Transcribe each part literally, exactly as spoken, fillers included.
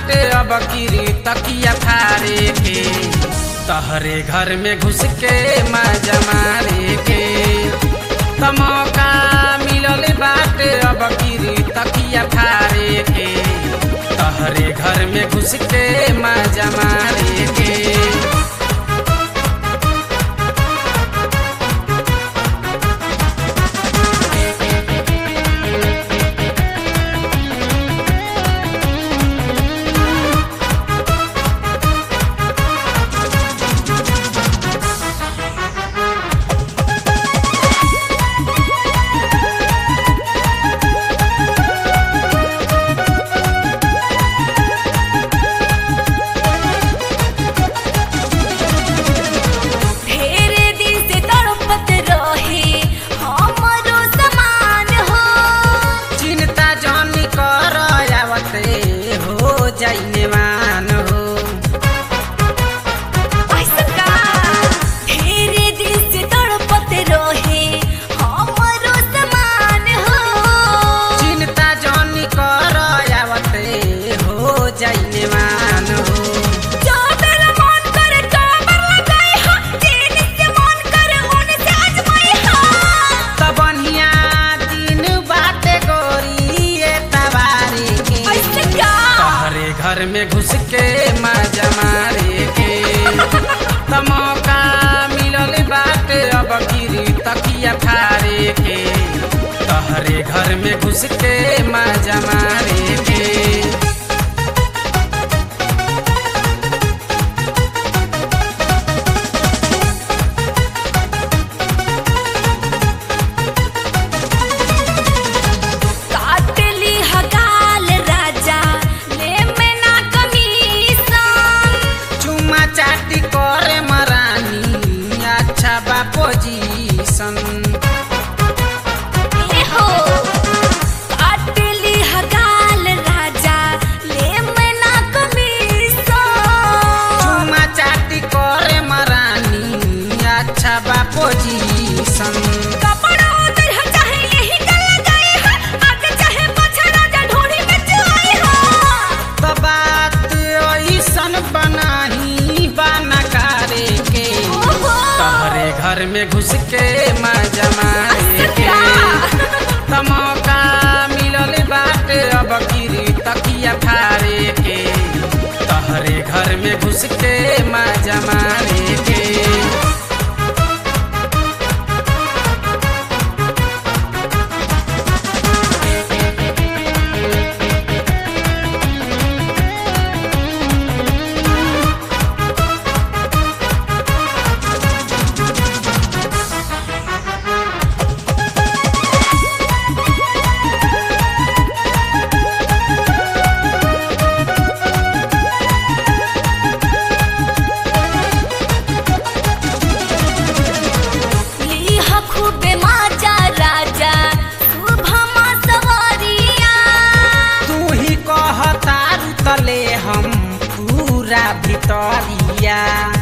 बाटे अब गिरी तकिया फारे के, तहरे घर में घुस के मजा मारे के। त मौका मिलल बाटे अब गिरी तकिया फारे के, तहरे घर में घुस के मजा मारे के। घर में घुस के मजा मारे के, त मौका मिलल बाटे अब गिरी तकिया फारे के, तहरे घर में घुस के मजा मारे के। पोजीशन हो काटली हगाल राजा ले मना कमीशन, चुमा चाटी करे मरानी अच्छा बा पोजीशन। कपड़ा उधर है चाहे यही गल गए है, आगे चाहे पाछे राजा ढोड़ी में चुआई हो। तो बात ऐसन बनाही बाना करे के, तहरे घर में घुस के मजा मारे के। त मौका मिलल बाटे अब गिरी तकिया फारे के, तहरे घर में घुस के मजा मारे के। तले हम पूरा भितरिया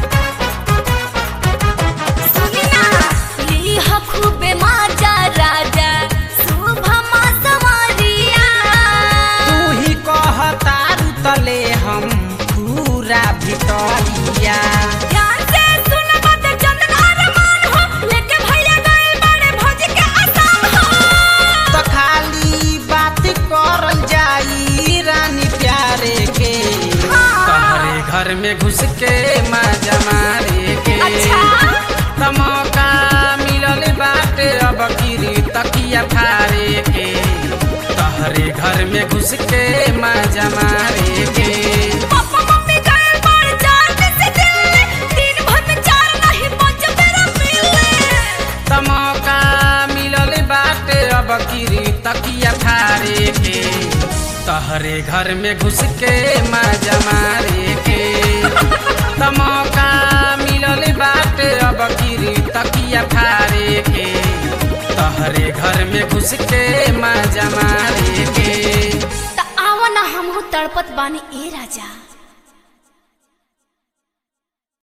सुनिना लीह खूबे माजा राजा सुभमा सवारिया, तू ही कहतारू तले हम पूरा भितरिया। ध्यान से सुन बात चंदन अरमान हो, लेके भैया गए बड़े भौजी के आसाम हो। तो खाली बात करल जाई रानी प्यारे के, तहरे घर में घुस के मजा मारे के। अच्छा? त मौका मिलल बाटे अब गिरी तकिया फारे के, तहरे घर में घुस के मजा मारे के। पापा मम्मी गए बाहर चार दिन से दिल्ली, दिन भर में चार नहीं बचे मेरा मिलने। त मौका मिलल बाटे अब गिरी तकिया फारे के, तहरे घर में घुस के मजा मारे के। त मौका मिलल बाटे अब गिरी तकिया फारे के, तहरे घर में घुस के मजा मारे के। त आवा ना हमहू तड़पत बानी ए राजा।